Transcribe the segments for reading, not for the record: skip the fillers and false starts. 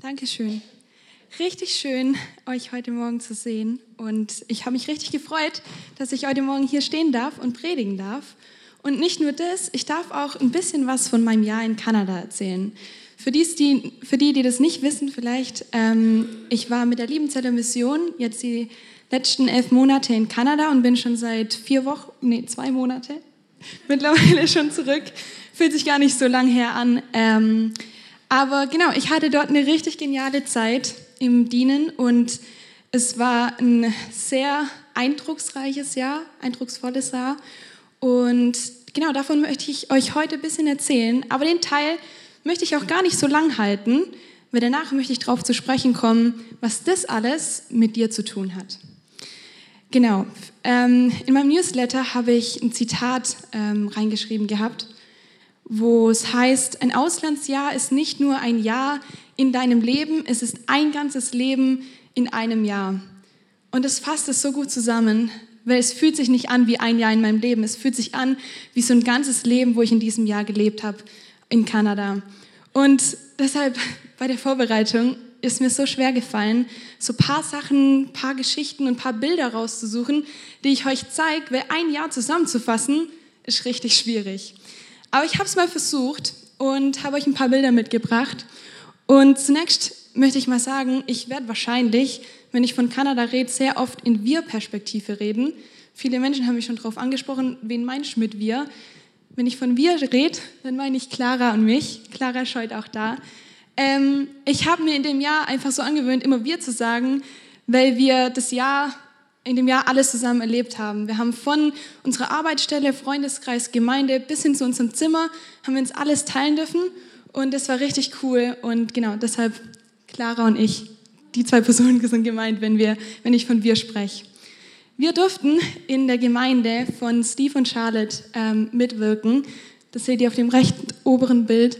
Dankeschön. Richtig schön, euch heute Morgen zu sehen. Und ich habe mich richtig gefreut, dass ich heute Morgen hier stehen darf und predigen darf. Und nicht nur das, ich darf auch ein bisschen was von meinem Jahr in Kanada erzählen. Für die das nicht wissen, vielleicht, ich war mit der Liebenzeller Mission jetzt die letzten 11 Monate in Kanada und bin schon seit 2 Monate mittlerweile schon zurück. Fühlt sich gar nicht so lang her an. Aber genau, ich hatte dort eine richtig geniale Zeit im Dienen und es war ein sehr eindrucksvolles Jahr. Und genau, davon möchte ich euch heute ein bisschen erzählen. Aber den Teil möchte ich auch gar nicht so lang halten, weil danach möchte ich darauf zu sprechen kommen, was das alles mit dir zu tun hat. Genau, in meinem Newsletter habe ich ein Zitat reingeschrieben gehabt, wo es heißt, ein Auslandsjahr ist nicht nur ein Jahr in deinem Leben, es ist ein ganzes Leben in einem Jahr. Und das fasst es so gut zusammen, weil es fühlt sich nicht an wie ein Jahr in meinem Leben, es fühlt sich an wie so ein ganzes Leben, wo ich in diesem Jahr gelebt habe in Kanada. Und deshalb bei der Vorbereitung ist mir so schwer gefallen, so ein paar Sachen, ein paar Geschichten und ein paar Bilder rauszusuchen, die ich euch zeige, weil ein Jahr zusammenzufassen, ist richtig schwierig. Aber ich habe es mal versucht und habe euch ein paar Bilder mitgebracht. Und zunächst möchte ich mal sagen, ich werde wahrscheinlich, wenn ich von Kanada rede, sehr oft in Wir-Perspektive reden. Viele Menschen haben mich schon darauf angesprochen, wen meinst du mit wir? Wenn ich von wir rede, dann meine ich Clara und mich. Clara ist heute auch da. Ich habe mir in dem Jahr einfach so angewöhnt, immer wir zu sagen, weil wir in dem Jahr alles zusammen erlebt haben. Wir haben von unserer Arbeitsstelle, Freundeskreis, Gemeinde bis hin zu unserem Zimmer, haben wir uns alles teilen dürfen und das war richtig cool und genau, deshalb Clara und ich, die 2 Personen sind gemeint, wenn ich von wir spreche. Wir durften in der Gemeinde von Steve und Charlotte mitwirken, das seht ihr auf dem rechten oberen Bild.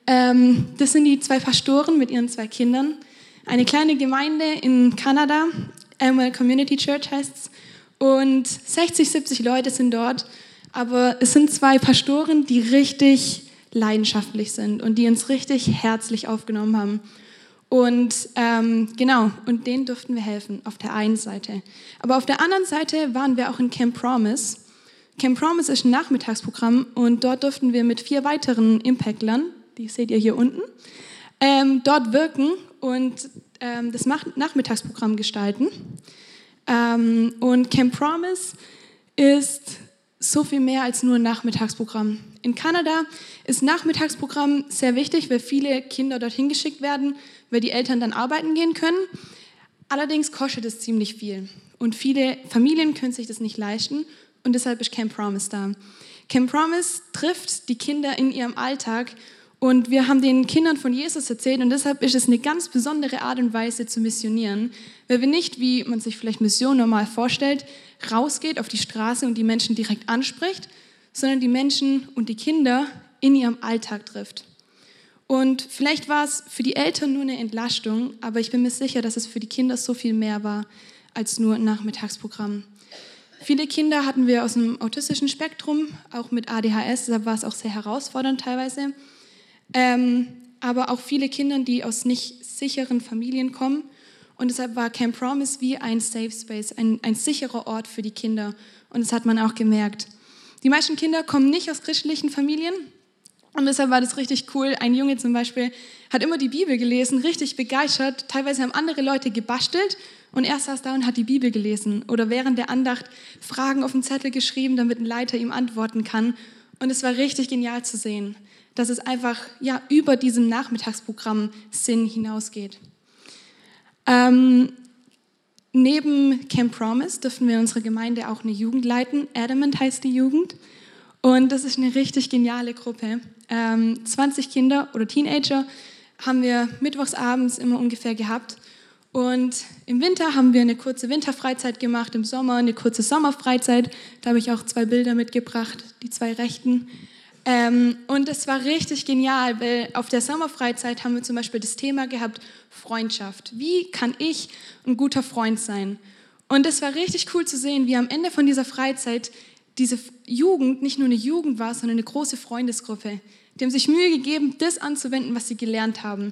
Das sind die 2 Pastoren mit ihren 2 Kindern, eine kleine Gemeinde in Kanada, Amwell Community Church heißt es, und 60, 70 Leute sind dort, aber es sind 2 Pastoren, die richtig leidenschaftlich sind und die uns richtig herzlich aufgenommen haben. Und genau, und denen durften wir helfen, auf der einen Seite. Aber auf der anderen Seite waren wir auch in Camp Promise. Camp Promise ist ein Nachmittagsprogramm und dort durften wir mit 4 weiteren Impactlern, die seht ihr hier unten, dort wirken und das Nachmittagsprogramm gestalten. Und Camp Promise ist so viel mehr als nur ein Nachmittagsprogramm. In Kanada ist Nachmittagsprogramm sehr wichtig, weil viele Kinder dorthin geschickt werden, weil die Eltern dann arbeiten gehen können. Allerdings kostet es ziemlich viel und viele Familien können sich das nicht leisten und deshalb ist Camp Promise da. Camp Promise trifft die Kinder in ihrem Alltag. Und wir haben den Kindern von Jesus erzählt und deshalb ist es eine ganz besondere Art und Weise zu missionieren, weil wir nicht, wie man sich vielleicht Mission normal vorstellt, rausgeht auf die Straße und die Menschen direkt anspricht, sondern die Menschen und die Kinder in ihrem Alltag trifft. Und vielleicht war es für die Eltern nur eine Entlastung, aber ich bin mir sicher, dass es für die Kinder so viel mehr war als nur ein Nachmittagsprogramm. Viele Kinder hatten wir aus dem autistischen Spektrum, auch mit ADHS, deshalb war es auch sehr herausfordernd teilweise. Aber auch viele Kinder, die aus nicht sicheren Familien kommen. Und deshalb war Camp Promise wie ein Safe Space, ein sicherer Ort für die Kinder. Und das hat man auch gemerkt. Die meisten Kinder kommen nicht aus christlichen Familien. Und deshalb war das richtig cool. Ein Junge zum Beispiel hat immer die Bibel gelesen, richtig begeistert. Teilweise haben andere Leute gebastelt und er saß da und hat die Bibel gelesen. Oder während der Andacht Fragen auf den Zettel geschrieben, damit ein Leiter ihm antworten kann. Und es war richtig genial zu sehen, dass es einfach über diesem Nachmittagsprogramm Sinn hinausgeht. Neben Camp Promise dürfen wir in unserer Gemeinde auch eine Jugend leiten. Adamant heißt die Jugend. Und das ist eine richtig geniale Gruppe. 20 Kinder oder Teenager haben wir mittwochsabends immer ungefähr gehabt. Und im Winter haben wir eine kurze Winterfreizeit gemacht, im Sommer eine kurze Sommerfreizeit. Da habe ich auch 2 Bilder mitgebracht, die 2 rechten. Und es war richtig genial, weil auf der Sommerfreizeit haben wir zum Beispiel das Thema gehabt, Freundschaft. Wie kann ich ein guter Freund sein? Und es war richtig cool zu sehen, wie am Ende von dieser Freizeit diese Jugend nicht nur eine Jugend war, sondern eine große Freundesgruppe. Die haben sich Mühe gegeben, das anzuwenden, was sie gelernt haben.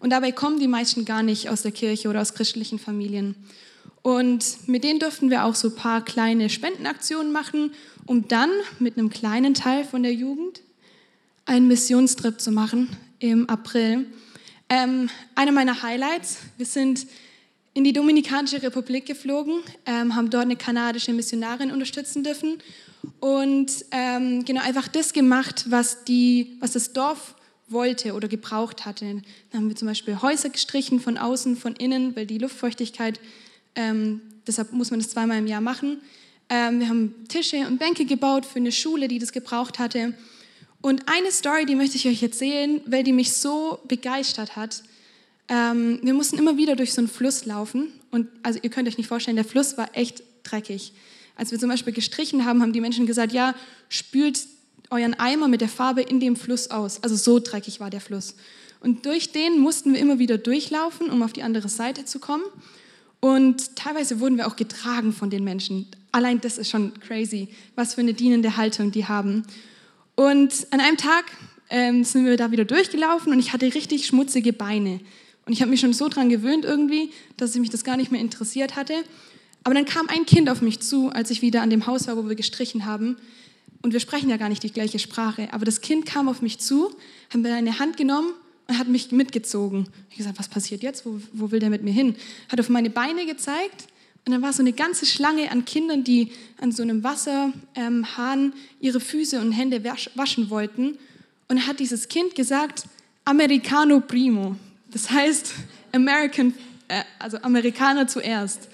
Und dabei kommen die meisten gar nicht aus der Kirche oder aus christlichen Familien. Und mit denen durften wir auch so ein paar kleine Spendenaktionen machen, um dann mit einem kleinen Teil von der Jugend einen Missionstrip zu machen im April. Einer meiner Highlights, wir sind in die Dominikanische Republik geflogen, haben dort eine kanadische Missionarin unterstützen dürfen und genau einfach das gemacht, was das Dorf wollte oder gebraucht hatte. Dann haben wir zum Beispiel Häuser gestrichen von außen, von innen, weil die Luftfeuchtigkeit, deshalb muss man das 2-mal im Jahr machen. Wir haben Tische und Bänke gebaut für eine Schule, die das gebraucht hatte. Und eine Story, die möchte ich euch erzählen, weil die mich so begeistert hat. Wir mussten immer wieder durch so einen Fluss laufen. Und also ihr könnt euch nicht vorstellen, der Fluss war echt dreckig. Als wir zum Beispiel gestrichen haben, haben die Menschen gesagt, ja, spült euren Eimer mit der Farbe in dem Fluss aus. Also so dreckig war der Fluss. Und durch den mussten wir immer wieder durchlaufen, um auf die andere Seite zu kommen. Und teilweise wurden wir auch getragen von den Menschen. Allein das ist schon crazy, was für eine dienende Haltung die haben. Und an einem Tag sind wir da wieder durchgelaufen und ich hatte richtig schmutzige Beine. Und ich habe mich schon so dran gewöhnt irgendwie, dass mich das gar nicht mehr interessiert hatte. Aber dann kam ein Kind auf mich zu, als ich wieder an dem Haus war, wo wir gestrichen haben. Und wir sprechen ja gar nicht die gleiche Sprache. Aber das Kind kam auf mich zu, hat mir eine Hand genommen und hat mich mitgezogen. Ich habe gesagt, was passiert jetzt? Wo will der mit mir hin? Hat auf meine Beine gezeigt. Und dann war so eine ganze Schlange an Kindern, die an so einem Wasserhahn ihre Füße und Hände waschen wollten. Und dann hat dieses Kind gesagt, Americano primo. Das heißt, also Amerikaner zuerst.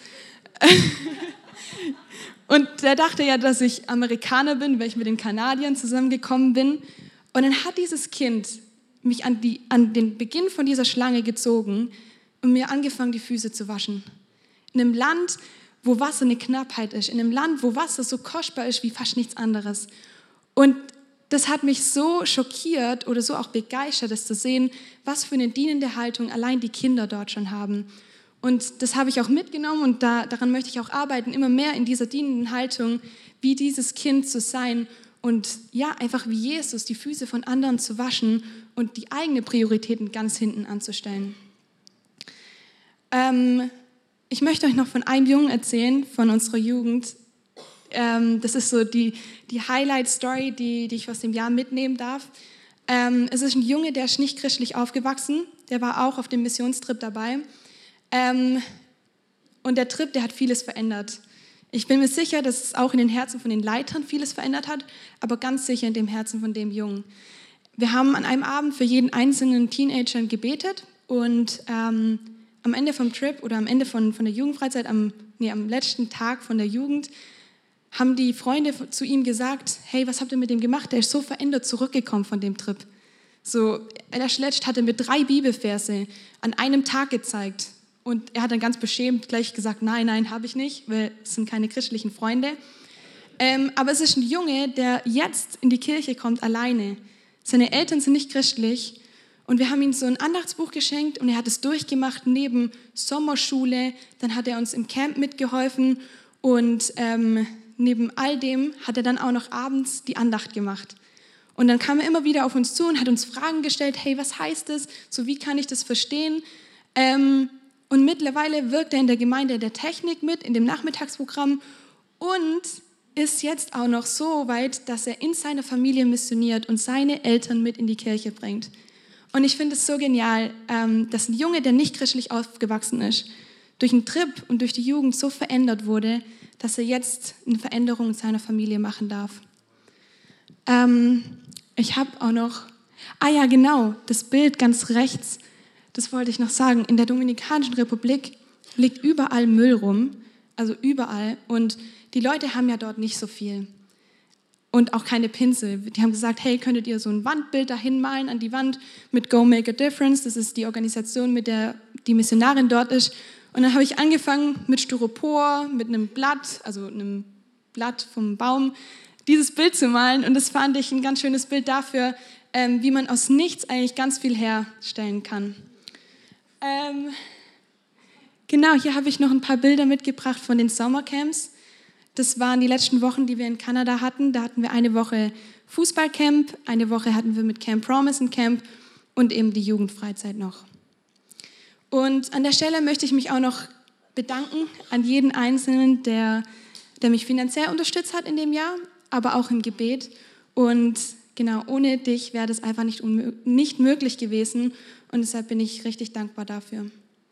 Und der dachte ja, dass ich Amerikaner bin, weil ich mit den Kanadiern zusammengekommen bin. Und dann hat dieses Kind mich an den Beginn von dieser Schlange gezogen und mir angefangen, die Füße zu waschen. In einem Land, wo Wasser eine Knappheit ist, in einem Land, wo Wasser so kostbar ist wie fast nichts anderes. Und das hat mich so schockiert oder so auch begeistert, das zu sehen, was für eine dienende Haltung allein die Kinder dort schon haben. Und das habe ich auch mitgenommen und daran möchte ich auch arbeiten, immer mehr in dieser dienenden Haltung, wie dieses Kind zu sein und ja, einfach wie Jesus die Füße von anderen zu waschen und die eigenen Prioritäten ganz hinten anzustellen. Ich möchte euch noch von einem Jungen erzählen, von unserer Jugend. Das ist so die Highlight-Story, die ich aus dem Jahr mitnehmen darf. Es ist ein Junge, der ist nicht christlich aufgewachsen. Der war auch auf dem Missionstrip dabei. Und der Trip, der hat vieles verändert. Ich bin mir sicher, dass es auch in den Herzen von den Leitern vieles verändert hat, aber ganz sicher in dem Herzen von dem Jungen. Wir haben an einem Abend für jeden einzelnen Teenager gebetet und am Ende vom Trip oder am Ende von der Jugendfreizeit, am letzten Tag von der Jugend, haben die Freunde zu ihm gesagt, hey, was habt ihr mit dem gemacht? Der ist so verändert zurückgekommen von dem Trip. So, letzt hat er mir 3 Bibelverse an einem Tag gezeigt. Und er hat dann ganz beschämt gleich gesagt, nein, habe ich nicht, weil es sind keine christlichen Freunde. Aber es ist ein Junge, der jetzt in die Kirche kommt alleine. Seine Eltern sind nicht christlich. Und wir haben ihm so ein Andachtsbuch geschenkt und er hat es durchgemacht neben Sommerschule. Dann hat er uns im Camp mitgeholfen und neben all dem hat er dann auch noch abends die Andacht gemacht. Und dann kam er immer wieder auf uns zu und hat uns Fragen gestellt, hey, was heißt das? So, wie kann ich das verstehen? Und mittlerweile wirkt er in der Gemeinde der Technik mit, in dem Nachmittagsprogramm und ist jetzt auch noch so weit, dass er in seiner Familie missioniert und seine Eltern mit in die Kirche bringt. Und ich finde es so genial, dass ein Junge, der nicht christlich aufgewachsen ist, durch einen Trip und durch die Jugend so verändert wurde, dass er jetzt eine Veränderung in seiner Familie machen darf. Ich habe auch noch, genau, das Bild ganz rechts, das wollte ich noch sagen. In der Dominikanischen Republik liegt überall Müll rum, also überall. Und die Leute haben ja dort nicht so viel. Und auch keine Pinsel. Die haben gesagt, hey, könntet ihr so ein Wandbild dahin malen an die Wand mit Go Make a Difference? Das ist die Organisation, mit der die Missionarin dort ist. Und dann habe ich angefangen mit Styropor, mit einem Blatt, also einem Blatt vom Baum, dieses Bild zu malen. Und das fand ich ein ganz schönes Bild dafür, wie man aus nichts eigentlich ganz viel herstellen kann. Genau, hier habe ich noch ein paar Bilder mitgebracht von den Sommercamps. Das waren die letzten Wochen, die wir in Kanada hatten. Da hatten wir eine Woche Fußballcamp, eine Woche hatten wir mit Camp Promise ein Camp und eben die Jugendfreizeit noch. Und an der Stelle möchte ich mich auch noch bedanken an jeden Einzelnen, der mich finanziell unterstützt hat in dem Jahr, aber auch im Gebet. Und genau, ohne dich wäre das einfach nicht möglich gewesen. Und deshalb bin ich richtig dankbar dafür.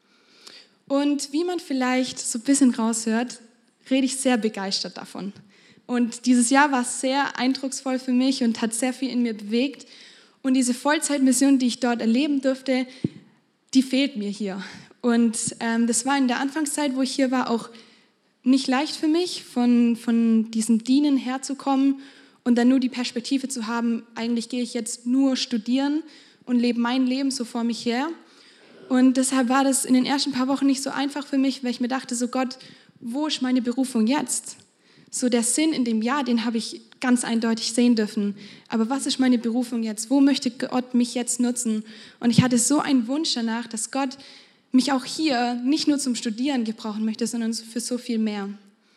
Und wie man vielleicht so ein bisschen raushört, rede ich sehr begeistert davon. Und dieses Jahr war sehr eindrucksvoll für mich und hat sehr viel in mir bewegt. Und diese Vollzeitmission, die ich dort erleben durfte, die fehlt mir hier. Und das war in der Anfangszeit, wo ich hier war, auch nicht leicht für mich, von diesem Dienen herzukommen und dann nur die Perspektive zu haben, eigentlich gehe ich jetzt nur studieren und lebe mein Leben so vor mich her. Und deshalb war das in den ersten paar Wochen nicht so einfach für mich, weil ich mir dachte, so Gott, wo ist meine Berufung jetzt? So der Sinn in dem Jahr, den habe ich ganz eindeutig sehen dürfen. Aber was ist meine Berufung jetzt? Wo möchte Gott mich jetzt nutzen? Und ich hatte so einen Wunsch danach, dass Gott mich auch hier nicht nur zum Studieren gebrauchen möchte, sondern für so viel mehr.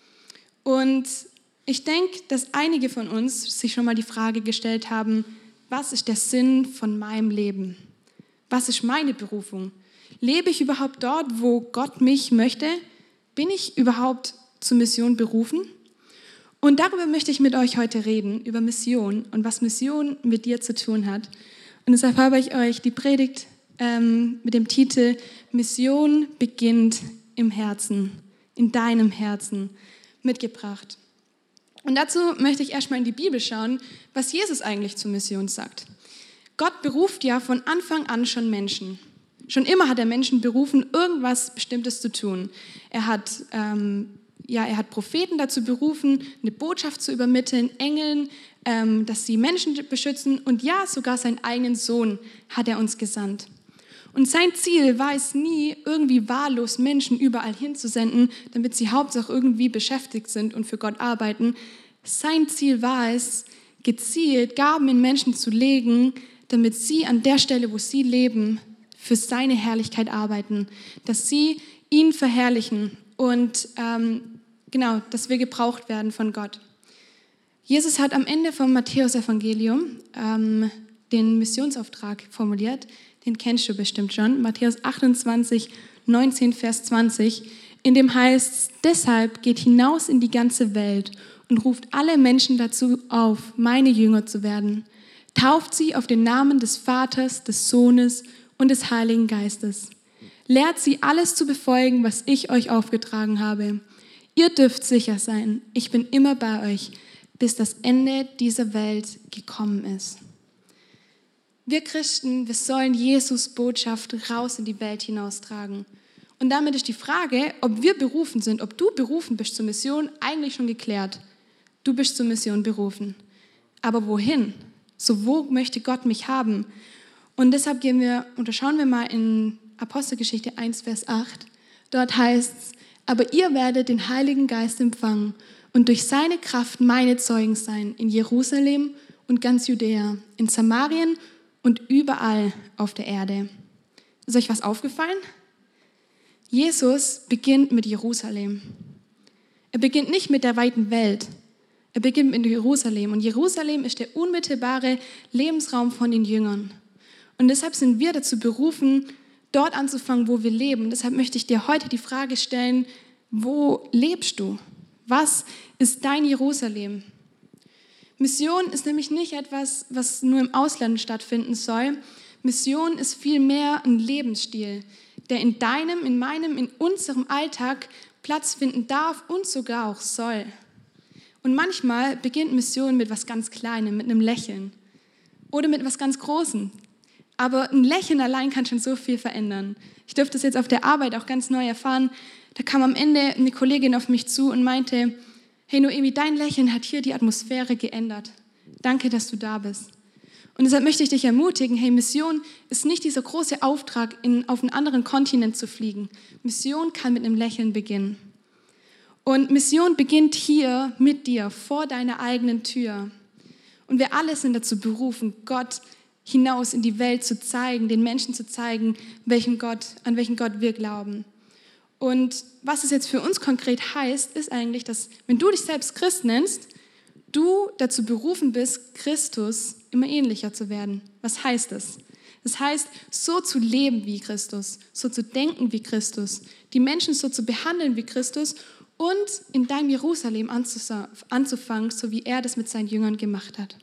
Und ich denke, dass einige von uns sich schon mal die Frage gestellt haben, was ist der Sinn von meinem Leben? Was ist meine Berufung? Lebe ich überhaupt dort, wo Gott mich möchte? Bin ich überhaupt zur Mission berufen? Und darüber möchte ich mit euch heute reden, über Mission und was Mission mit dir zu tun hat. Und deshalb habe ich euch die Predigt mit dem Titel Mission beginnt im Herzen, in deinem Herzen mitgebracht. Und dazu möchte ich erstmal in die Bibel schauen, was Jesus eigentlich zur Mission sagt. Gott beruft ja von Anfang an schon Menschen. Schon immer hat er Menschen berufen, irgendwas Bestimmtes zu tun. Er hat Propheten dazu berufen, eine Botschaft zu übermitteln, Engeln, dass sie Menschen beschützen und ja, sogar seinen eigenen Sohn hat er uns gesandt. Und sein Ziel war es nie, irgendwie wahllos Menschen überall hinzusenden, damit sie hauptsächlich irgendwie beschäftigt sind und für Gott arbeiten. Sein Ziel war es, gezielt Gaben in Menschen zu legen, damit sie an der Stelle, wo sie leben, für seine Herrlichkeit arbeiten, dass sie ihn verherrlichen und dass wir gebraucht werden von Gott. Jesus hat am Ende vom Matthäus-Evangelium den Missionsauftrag formuliert, den kennst du bestimmt schon, Matthäus 28, 19, Vers 20, in dem heißt, deshalb geht hinaus in die ganze Welt und ruft alle Menschen dazu auf, meine Jünger zu werden. Tauft sie auf den Namen des Vaters, des Sohnes und des Heiligen Geistes. Lehrt sie, alles zu befolgen, was ich euch aufgetragen habe. Ihr dürft sicher sein, ich bin immer bei euch, bis das Ende dieser Welt gekommen ist. Wir Christen, wir sollen Jesus Botschaft raus in die Welt hinaustragen. Und damit ist die Frage, ob wir berufen sind, ob du berufen bist zur Mission, eigentlich schon geklärt. Du bist zur Mission berufen. Aber wohin? So, wo möchte Gott mich haben? Und deshalb schauen wir mal in Apostelgeschichte 1, Vers 8. Dort heißt es, aber ihr werdet den Heiligen Geist empfangen und durch seine Kraft meine Zeugen sein in Jerusalem und ganz Judäa, in Samarien und überall auf der Erde. Ist euch was aufgefallen? Jesus beginnt mit Jerusalem. Er beginnt nicht mit der weiten Welt. Er beginnt mit Jerusalem. Und Jerusalem ist der unmittelbare Lebensraum von den Jüngern. Und deshalb sind wir dazu berufen, dort anzufangen, wo wir leben. Deshalb möchte ich dir heute die Frage stellen, wo lebst du? Was ist dein Jerusalem? Mission ist nämlich nicht etwas, was nur im Ausland stattfinden soll. Mission ist vielmehr ein Lebensstil, der in deinem, in meinem, in unserem Alltag Platz finden darf und sogar auch soll. Und manchmal beginnt Mission mit was ganz Kleinem, mit einem Lächeln oder mit was ganz Großem. Aber ein Lächeln allein kann schon so viel verändern. Ich durfte das jetzt auf der Arbeit auch ganz neu erfahren. Da kam am Ende eine Kollegin auf mich zu und meinte, hey Noemi, dein Lächeln hat hier die Atmosphäre geändert. Danke, dass du da bist. Und deshalb möchte ich dich ermutigen, hey, Mission ist nicht dieser große Auftrag, auf einen anderen Kontinent zu fliegen. Mission kann mit einem Lächeln beginnen. Und Mission beginnt hier mit dir, vor deiner eigenen Tür. Und wir alle sind dazu berufen, Gott hinaus in die Welt zu zeigen, den Menschen zu zeigen, an welchen Gott wir glauben. Und was es jetzt für uns konkret heißt, ist eigentlich, dass wenn du dich selbst Christ nennst, du dazu berufen bist, Christus immer ähnlicher zu werden. Was heißt das? Das heißt, so zu leben wie Christus, so zu denken wie Christus, die Menschen so zu behandeln wie Christus und in deinem Jerusalem anzufangen, so wie er das mit seinen Jüngern gemacht hat.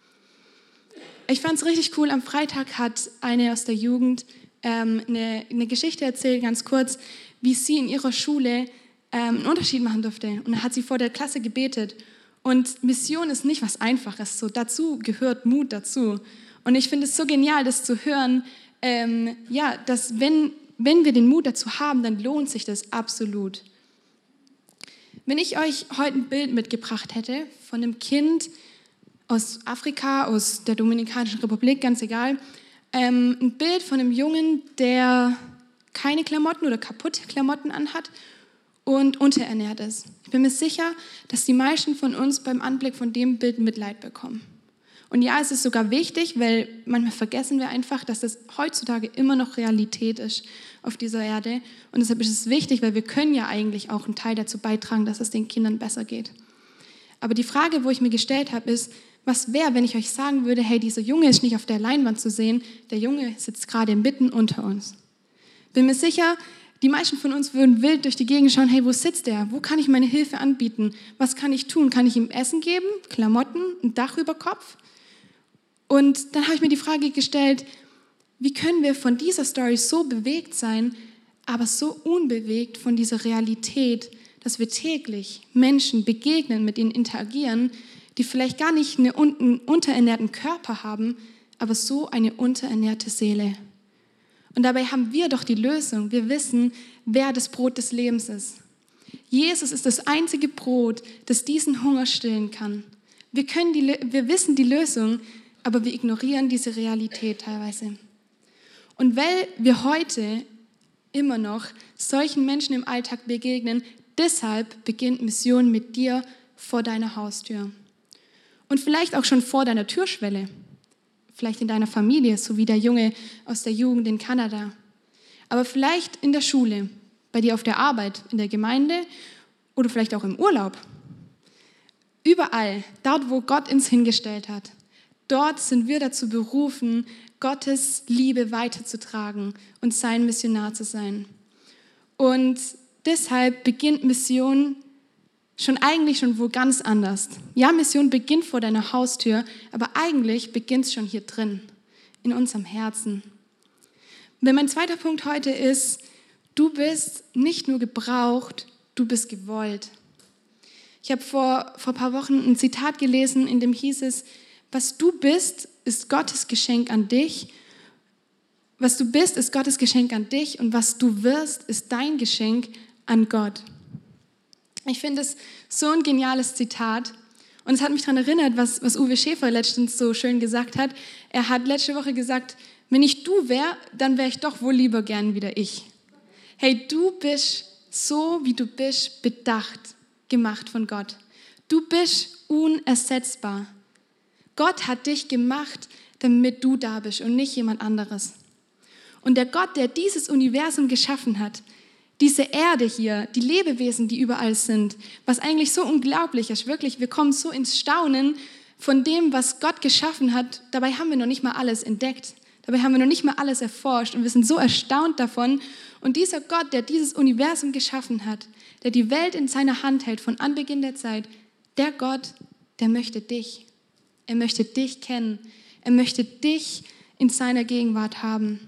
Ich fand es richtig cool, am Freitag hat eine aus der Jugend eine Geschichte erzählt, ganz kurz, wie sie in ihrer Schule einen Unterschied machen durfte. Und dann hat sie vor der Klasse gebetet. Und Mission ist nicht was Einfaches, so dazu gehört Mut dazu. Und ich finde es so genial, das zu hören, dass wenn wir den Mut dazu haben, dann lohnt sich das absolut. Wenn ich euch heute ein Bild mitgebracht hätte von einem Kind aus Afrika, aus der Dominikanischen Republik, ganz egal, ein Bild von einem Jungen, der keine Klamotten oder kaputte Klamotten anhat und unterernährt ist. Ich bin mir sicher, dass die meisten von uns beim Anblick von dem Bild Mitleid bekommen. Und ja, es ist sogar wichtig, weil manchmal vergessen wir einfach, dass das heutzutage immer noch Realität ist auf dieser Erde. Und deshalb ist es wichtig, weil wir können ja eigentlich auch einen Teil dazu beitragen, dass es den Kindern besser geht. Aber die Frage, wo ich mir gestellt habe, ist, was wäre, wenn ich euch sagen würde, hey, dieser Junge ist nicht auf der Leinwand zu sehen, der Junge sitzt gerade mitten unter uns. Bin mir sicher, die meisten von uns würden wild durch die Gegend schauen, hey, wo sitzt der? Wo kann ich meine Hilfe anbieten? Was kann ich tun? Kann ich ihm Essen geben, Klamotten, ein Dach über Kopf? Und dann habe ich mir die Frage gestellt, wie können wir von dieser Story so bewegt sein, aber so unbewegt von dieser Realität, dass wir täglich Menschen begegnen, mit ihnen interagieren, die vielleicht gar nicht einen unterernährten Körper haben, aber so eine unterernährte Seele. Und dabei haben wir doch die Lösung. Wir wissen, wer das Brot des Lebens ist. Jesus ist das einzige Brot, das diesen Hunger stillen kann. Wir wissen die Lösung, aber wir ignorieren diese Realität teilweise. Und weil wir heute immer noch solchen Menschen im Alltag begegnen, deshalb beginnt Mission mit dir vor deiner Haustür. Und vielleicht auch schon vor deiner Türschwelle. Vielleicht in deiner Familie, so wie der Junge aus der Jugend in Kanada. Aber vielleicht in der Schule, bei dir auf der Arbeit, in der Gemeinde oder vielleicht auch im Urlaub. Überall, dort wo Gott uns hingestellt hat, dort sind wir dazu berufen, Gottes Liebe weiterzutragen und sein Missionar zu sein. Und deshalb beginnt Mission eigentlich schon wo ganz anders. Ja, Mission beginnt vor deiner Haustür, aber eigentlich beginnt es schon hier drin, in unserem Herzen. Denn mein zweiter Punkt heute ist, du bist nicht nur gebraucht, du bist gewollt. Ich habe vor ein paar Wochen ein Zitat gelesen, in dem hieß es, was du bist, ist Gottes Geschenk an dich. Was du bist, ist Gottes Geschenk an dich und was du wirst, ist dein Geschenk an Gott. Ich finde es so ein geniales Zitat und es hat mich daran erinnert, was Uwe Schäfer letztens so schön gesagt hat. Er hat letzte Woche gesagt, wenn ich du wäre, dann wäre ich doch wohl lieber gern wieder ich. Hey, du bist so, wie du bist, bedacht, gemacht von Gott. Du bist unersetzbar. Gott hat dich gemacht, damit du da bist und nicht jemand anderes. Und der Gott, der dieses Universum geschaffen hat, diese Erde hier, die Lebewesen, die überall sind, was eigentlich so unglaublich ist, wirklich, wir kommen so ins Staunen von dem, was Gott geschaffen hat. Dabei haben wir noch nicht mal alles entdeckt. Dabei haben wir noch nicht mal alles erforscht und wir sind so erstaunt davon. Und dieser Gott, der dieses Universum geschaffen hat, der die Welt in seiner Hand hält von Anbeginn der Zeit, der Gott, der möchte dich. Er möchte dich kennen. Er möchte dich in seiner Gegenwart haben.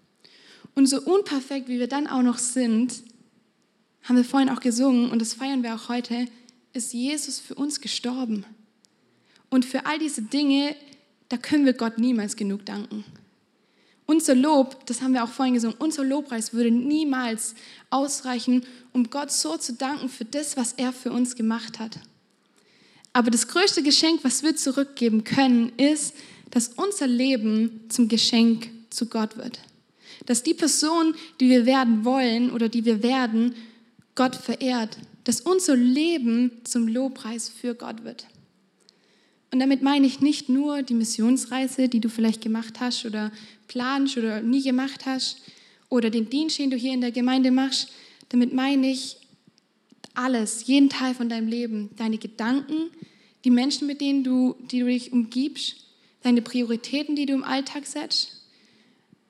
Und so unperfekt, wie wir dann auch noch sind, haben wir vorhin auch gesungen und das feiern wir auch heute, ist Jesus für uns gestorben. Und für all diese Dinge, da können wir Gott niemals genug danken. Unser Lob, das haben wir auch vorhin gesungen, unser Lobpreis würde niemals ausreichen, um Gott so zu danken für das, was er für uns gemacht hat. Aber das größte Geschenk, was wir zurückgeben können, ist, dass unser Leben zum Geschenk zu Gott wird. Dass die Person, die wir werden wollen oder die wir werden, Gott verehrt. Dass unser Leben zum Lobpreis für Gott wird. Und damit meine ich nicht nur die Missionsreise, die du vielleicht gemacht hast oder planst oder nie gemacht hast oder den Dienst, den du hier in der Gemeinde machst. Damit meine ich alles, jeden Teil von deinem Leben, deine Gedanken, die Menschen, mit denen die du dich umgibst, deine Prioritäten, die du im Alltag setzt.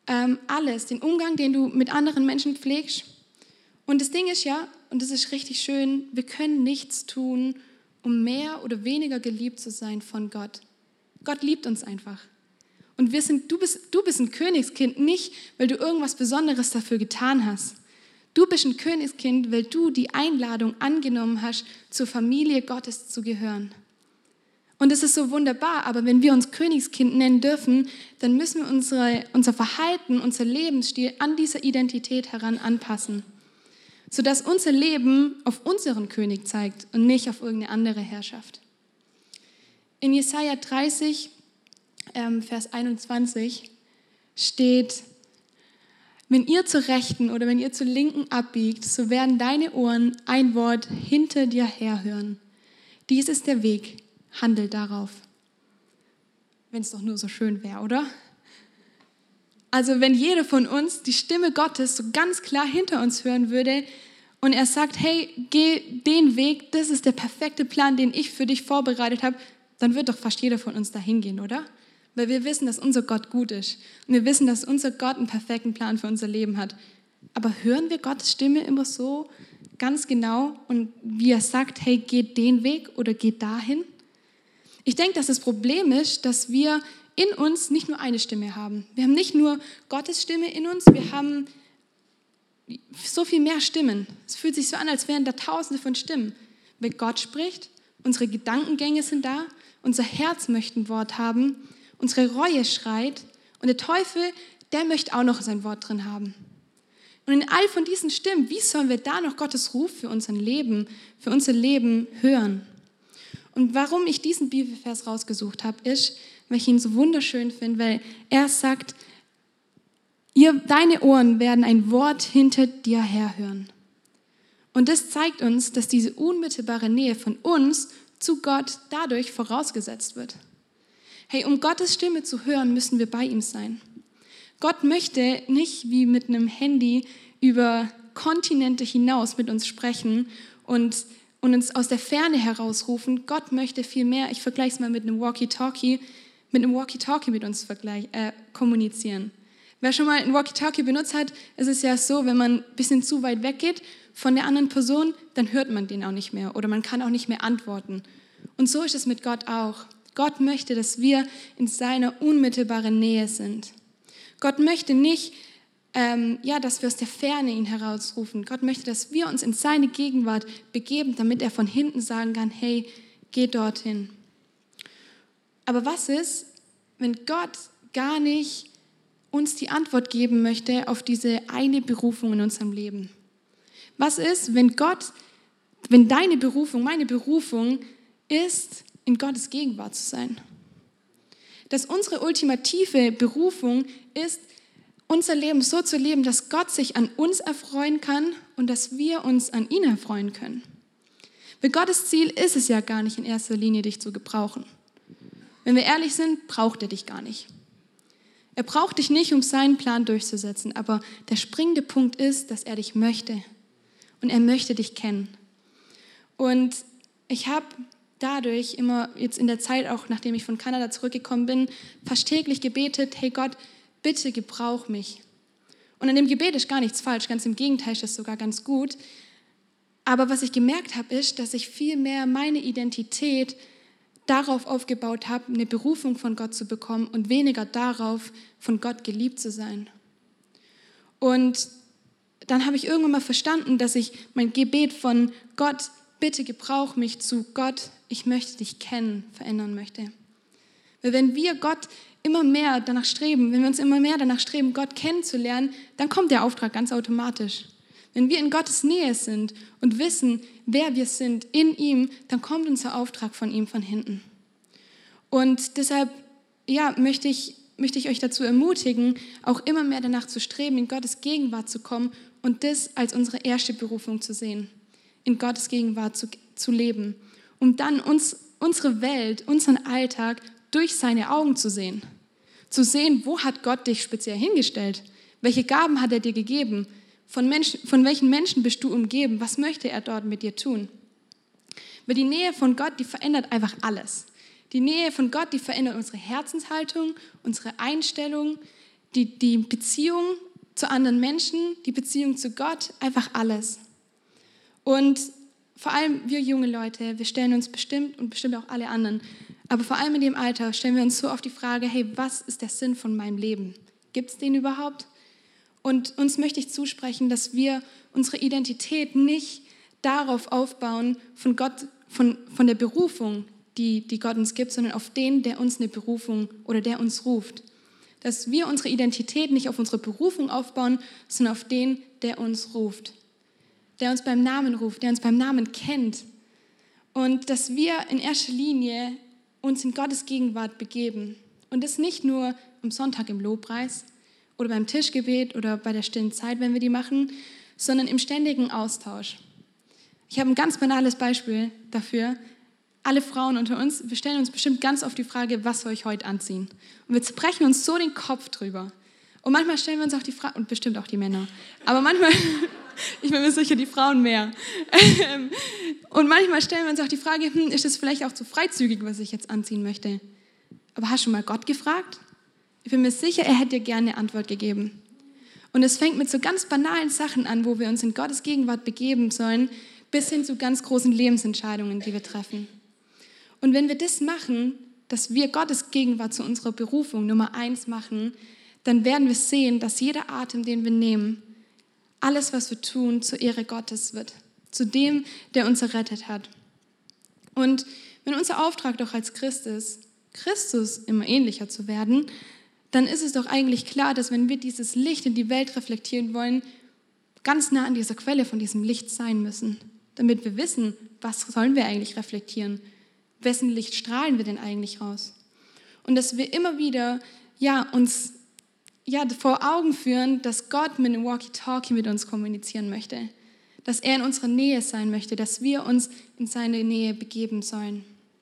alles, den Umgang, den du mit anderen Menschen pflegst. Und das Ding ist ja, und das ist richtig schön, wir können nichts tun, um mehr oder weniger geliebt zu sein von Gott. Gott liebt uns einfach. Und du bist ein Königskind, nicht, weil du irgendwas Besonderes dafür getan hast. Du bist ein Königskind, weil du die Einladung angenommen hast, zur Familie Gottes zu gehören. Und es ist so wunderbar, aber wenn wir uns Königskind nennen dürfen, dann müssen wir unser Verhalten, unser Lebensstil an diese Identität heran anpassen, sodass unser Leben auf unseren König zeigt und nicht auf irgendeine andere Herrschaft. In Jesaja 30, Vers 21 steht: Wenn ihr zur Rechten oder wenn ihr zur Linken abbiegt, so werden deine Ohren ein Wort hinter dir herhören. Dies ist der Weg, handel darauf. Wenn es doch nur so schön wäre, oder? Also wenn jeder von uns die Stimme Gottes so ganz klar hinter uns hören würde und er sagt, hey, geh den Weg, das ist der perfekte Plan, den ich für dich vorbereitet habe, dann wird doch fast jeder von uns dahin gehen, oder? Weil wir wissen, dass unser Gott gut ist. Und wir wissen, dass unser Gott einen perfekten Plan für unser Leben hat. Aber hören wir Gottes Stimme immer so ganz genau und wie er sagt, hey, geht den Weg oder geht dahin? Ich denke, dass das Problem ist, dass wir in uns nicht nur eine Stimme haben. Wir haben nicht nur Gottes Stimme in uns, wir haben so viel mehr Stimmen. Es fühlt sich so an, als wären da Tausende von Stimmen. Wenn Gott spricht, unsere Gedankengänge sind da, unser Herz möchte ein Wort haben, unsere Reue schreit und der Teufel, der möchte auch noch sein Wort drin haben. Und in all von diesen Stimmen, wie sollen wir da noch Gottes Ruf für unser Leben hören? Und warum ich diesen Bibelvers rausgesucht habe, ist, weil ich ihn so wunderschön finde, weil er sagt, deine Ohren werden ein Wort hinter dir herhören. Und das zeigt uns, dass diese unmittelbare Nähe von uns zu Gott dadurch vorausgesetzt wird. Hey, um Gottes Stimme zu hören, müssen wir bei ihm sein. Gott möchte nicht wie mit einem Handy über Kontinente hinaus mit uns sprechen und uns aus der Ferne herausrufen. Gott möchte viel mehr, ich vergleiche es mal mit einem Walkie-Talkie mit uns kommunizieren. Wer schon mal ein Walkie-Talkie benutzt hat, ist es ja so, wenn man ein bisschen zu weit weggeht von der anderen Person, dann hört man den auch nicht mehr oder man kann auch nicht mehr antworten. Und so ist es mit Gott auch. Gott möchte, dass wir in seiner unmittelbaren Nähe sind. Gott möchte nicht, dass wir aus der Ferne ihn herausrufen. Gott möchte, dass wir uns in seine Gegenwart begeben, damit er von hinten sagen kann, hey, geh dorthin. Aber was ist, wenn Gott gar nicht uns die Antwort geben möchte auf diese eine Berufung in unserem Leben? Was ist, wenn deine Berufung, meine Berufung ist, in Gottes Gegenwart zu sein? Dass unsere ultimative Berufung ist, unser Leben so zu leben, dass Gott sich an uns erfreuen kann und dass wir uns an ihn erfreuen können. Weil Gottes Ziel ist es ja gar nicht in erster Linie, dich zu gebrauchen. Wenn wir ehrlich sind, braucht er dich gar nicht. Er braucht dich nicht, um seinen Plan durchzusetzen, aber der springende Punkt ist, dass er dich möchte und er möchte dich kennen. Und ich habe dadurch immer jetzt in der Zeit, auch nachdem ich von Kanada zurückgekommen bin, fast täglich gebetet, hey Gott, bitte gebrauch mich. Und an dem Gebet ist gar nichts falsch, ganz im Gegenteil ist das sogar ganz gut. Aber was ich gemerkt habe, ist, dass ich viel mehr meine Identität darauf aufgebaut habe, eine Berufung von Gott zu bekommen und weniger darauf, von Gott geliebt zu sein. Und dann habe ich irgendwann mal verstanden, dass ich mein Gebet von Gott, bitte gebrauch mich, zu Gott, ich möchte dich kennen, verändern möchte. Weil wenn wir Gott immer mehr danach streben, wenn wir uns immer mehr danach streben, Gott kennenzulernen, dann kommt der Auftrag ganz automatisch. Wenn wir in Gottes Nähe sind und wissen, wer wir sind in ihm, dann kommt unser Auftrag von ihm von hinten. Und deshalb möchte ich euch dazu ermutigen, auch immer mehr danach zu streben, in Gottes Gegenwart zu kommen und das als unsere erste Berufung zu sehen, in Gottes Gegenwart zu leben, um dann unsere Welt, unseren Alltag durch seine Augen zu sehen. Zu sehen, wo hat Gott dich speziell hingestellt? Welche Gaben hat er dir gegeben? Von welchen Menschen bist du umgeben? Was möchte er dort mit dir tun? Weil die Nähe von Gott, die verändert einfach alles. Die Nähe von Gott, die verändert unsere Herzenshaltung, unsere Einstellung, die Beziehung zu anderen Menschen, die Beziehung zu Gott, einfach alles. Und vor allem wir junge Leute, wir stellen uns bestimmt und bestimmt auch alle anderen, aber vor allem in dem Alter stellen wir uns so oft die Frage, hey, was ist der Sinn von meinem Leben? Gibt es den überhaupt? Und uns möchte ich zusprechen, dass wir unsere Identität nicht darauf aufbauen, von Gott, von der Berufung, die Gott uns gibt, sondern auf den, der uns eine Berufung oder der uns ruft. Dass wir unsere Identität nicht auf unsere Berufung aufbauen, sondern auf den, der uns ruft. Der uns beim Namen ruft, der uns beim Namen kennt. Und dass wir in erster Linie uns in Gottes Gegenwart begeben. Und das nicht nur am Sonntag im Lobpreis oder beim Tischgebet oder bei der stillen Zeit, wenn wir die machen, sondern im ständigen Austausch. Ich habe ein ganz banales Beispiel dafür. Alle Frauen unter uns, wir stellen uns bestimmt ganz oft die Frage, was soll ich heute anziehen? Und wir zerbrechen uns so den Kopf drüber. Und manchmal stellen wir uns auch die Frage, und bestimmt auch die Männer, aber manchmal, ich bin mir sicher, die Frauen mehr. Und manchmal stellen wir uns auch die Frage, ist das vielleicht auch zu freizügig, was ich jetzt anziehen möchte? Aber hast du mal Gott gefragt? Ich bin mir sicher, er hätte dir gerne eine Antwort gegeben. Und es fängt mit so ganz banalen Sachen an, wo wir uns in Gottes Gegenwart begeben sollen, bis hin zu ganz großen Lebensentscheidungen, die wir treffen. Und wenn wir das machen, dass wir Gottes Gegenwart zu unserer Berufung Nummer 1 machen, dann werden wir sehen, dass jeder Atem, den wir nehmen, alles, was wir tun, zur Ehre Gottes wird. Zu dem, der uns errettet hat. Und wenn unser Auftrag doch als Christ ist, Christus immer ähnlicher zu werden, dann ist es doch eigentlich klar, dass wenn wir dieses Licht in die Welt reflektieren wollen, ganz nah an dieser Quelle von diesem Licht sein müssen, damit wir wissen, was sollen wir eigentlich reflektieren, wessen Licht strahlen wir denn eigentlich raus? Und dass wir immer wieder uns vor Augen führen, dass Gott mit einem Walkie-Talkie mit uns kommunizieren möchte, dass er in unserer Nähe sein möchte, dass wir uns in seine Nähe begeben sollen.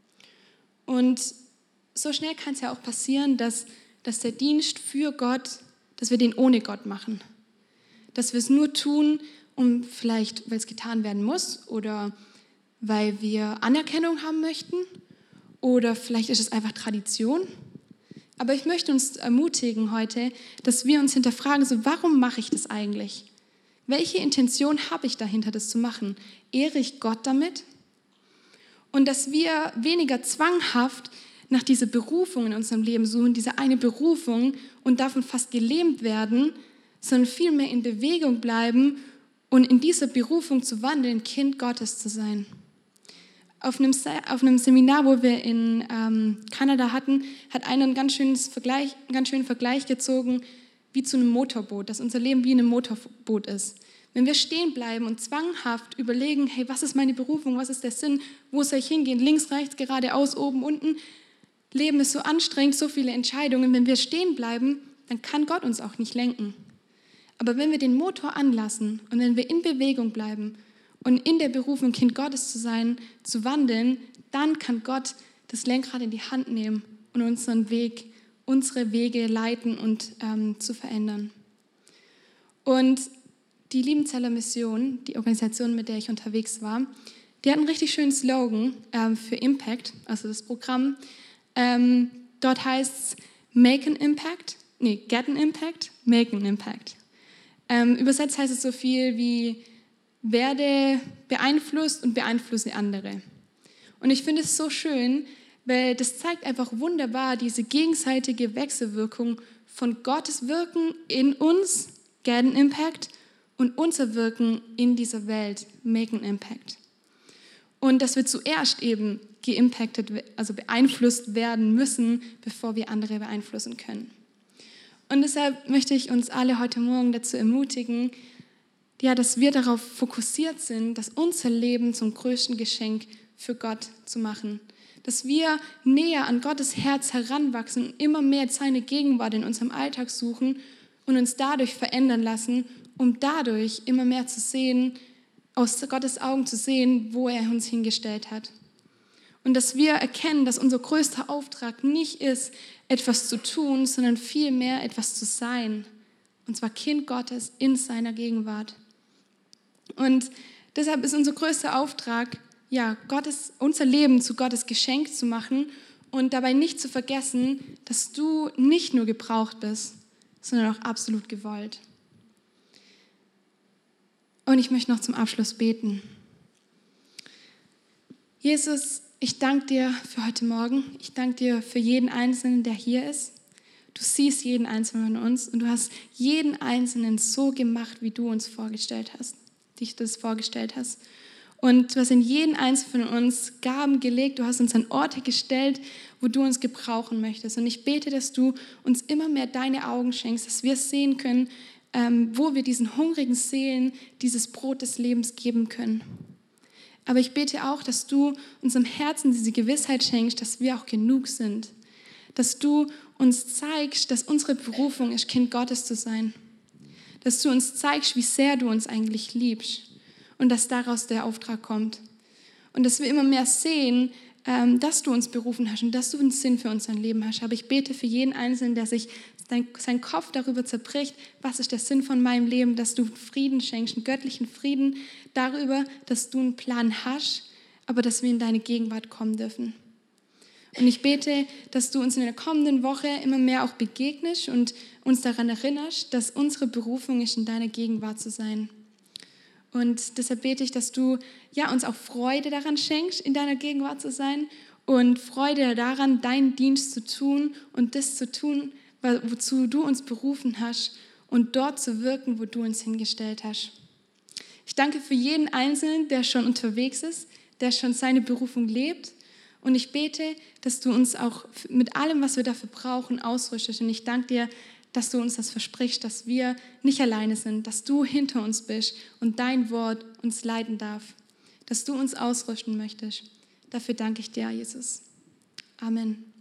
Und so schnell kann es ja auch passieren, dass der Dienst für Gott, dass wir den ohne Gott machen. Dass wir es nur tun, vielleicht, weil es getan werden muss oder weil wir Anerkennung haben möchten oder vielleicht ist es einfach Tradition. Aber ich möchte uns ermutigen heute, dass wir uns hinterfragen, so, warum mache ich das eigentlich? Welche Intention habe ich dahinter, das zu machen? Ehre ich Gott damit? Und dass wir weniger zwanghaft nach dieser Berufung in unserem Leben suchen, diese eine Berufung und davon fast gelähmt werden, sondern vielmehr in Bewegung bleiben und in dieser Berufung zu wandeln, Kind Gottes zu sein. Auf einem Seminar, wo wir in Kanada hatten, hat einer einen ganz schönen Vergleich gezogen, wie zu einem Motorboot, dass unser Leben wie ein Motorboot ist. Wenn wir stehen bleiben und zwanghaft überlegen, hey, was ist meine Berufung, was ist der Sinn, wo soll ich hingehen, links, rechts, geradeaus, oben, unten. Leben ist so anstrengend, so viele Entscheidungen. Wenn wir stehen bleiben, dann kann Gott uns auch nicht lenken. Aber wenn wir den Motor anlassen und wenn wir in Bewegung bleiben und in der Berufung, Kind Gottes zu sein, zu wandeln, dann kann Gott das Lenkrad in die Hand nehmen und unsere Wege leiten und zu verändern. Und die Liebenzeller Mission, die Organisation, mit der ich unterwegs war, die hat einen richtig schönen Slogan für Impact, also das Programm. Dort heißt es Get an Impact, Make an Impact. Übersetzt heißt es so viel wie werde beeinflusst und beeinflusse andere. Und ich finde es so schön, weil das zeigt einfach wunderbar diese gegenseitige Wechselwirkung von Gottes Wirken in uns, Get an Impact, und unser Wirken in dieser Welt, Make an Impact. Und dass wir zuerst eben beeinflusst werden müssen, bevor wir andere beeinflussen können. Und deshalb möchte ich uns alle heute Morgen dazu ermutigen, dass wir darauf fokussiert sind, dass unser Leben zum größten Geschenk für Gott zu machen. Dass wir näher an Gottes Herz heranwachsen und immer mehr seine Gegenwart in unserem Alltag suchen und uns dadurch verändern lassen, um dadurch immer mehr zu sehen, aus Gottes Augen zu sehen, wo er uns hingestellt hat. Und dass wir erkennen, dass unser größter Auftrag nicht ist, etwas zu tun, sondern vielmehr etwas zu sein. Und zwar Kind Gottes in seiner Gegenwart. Und deshalb ist unser größter Auftrag, unser Leben zu Gottes Geschenk zu machen und dabei nicht zu vergessen, dass du nicht nur gebraucht bist, sondern auch absolut gewollt. Und ich möchte noch zum Abschluss beten. Jesus, ich danke dir für heute Morgen. Ich danke dir für jeden Einzelnen, der hier ist. Du siehst jeden Einzelnen von uns und du hast jeden Einzelnen so gemacht, wie du uns vorgestellt hast, dich das vorgestellt hast. Und du hast in jeden Einzelnen von uns Gaben gelegt, du hast uns an Orte gestellt, wo du uns gebrauchen möchtest. Und ich bete, dass du uns immer mehr deine Augen schenkst, dass wir sehen können, wo wir diesen hungrigen Seelen dieses Brot des Lebens geben können. Aber ich bete auch, dass du unserem Herzen diese Gewissheit schenkst, dass wir auch genug sind. Dass du uns zeigst, dass unsere Berufung ist, Kind Gottes zu sein. Dass du uns zeigst, wie sehr du uns eigentlich liebst und dass daraus der Auftrag kommt. Und dass wir immer mehr sehen, dass du uns berufen hast und dass du einen Sinn für unser Leben hast. Aber ich bete für jeden Einzelnen, der sich sein Kopf darüber zerbricht, was ist der Sinn von meinem Leben, dass du Frieden schenkst, einen göttlichen Frieden darüber, dass du einen Plan hast, aber dass wir in deine Gegenwart kommen dürfen. Und ich bete, dass du uns in der kommenden Woche immer mehr auch begegnest und uns daran erinnerst, dass unsere Berufung ist, in deiner Gegenwart zu sein. Und deshalb bete ich, dass du uns auch Freude daran schenkst, in deiner Gegenwart zu sein und Freude daran, deinen Dienst zu tun und das zu tun, wozu du uns berufen hast und dort zu wirken, wo du uns hingestellt hast. Ich danke für jeden Einzelnen, der schon unterwegs ist, der schon seine Berufung lebt. Und ich bete, dass du uns auch mit allem, was wir dafür brauchen, ausrüstest. Und ich danke dir, dass du uns das versprichst, dass wir nicht alleine sind, dass du hinter uns bist und dein Wort uns leiten darf, dass du uns ausrüsten möchtest. Dafür danke ich dir, Jesus. Amen.